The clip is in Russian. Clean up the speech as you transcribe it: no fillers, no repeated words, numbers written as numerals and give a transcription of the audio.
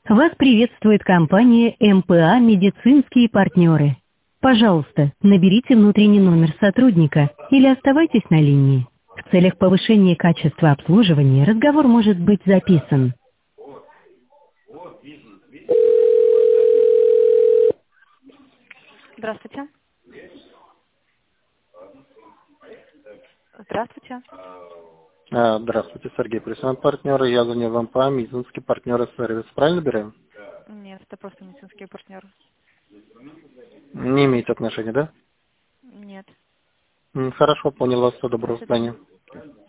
Вас приветствует компания МПА «Медицинские партнеры». Пожалуйста, наберите внутренний номер сотрудника или оставайтесь на линии. В целях повышения качества обслуживания разговор может быть записан. Здравствуйте. Здравствуйте. Здравствуйте, Сергей Присян, партнеры. Я звоню вам по медицинские партнеры сервис. Правильно берем? Нет, это просто медицинские партнеры. Не имеете отношения, да? Нет. Хорошо, понял вас. Всего До доброго. До свидания. свидания.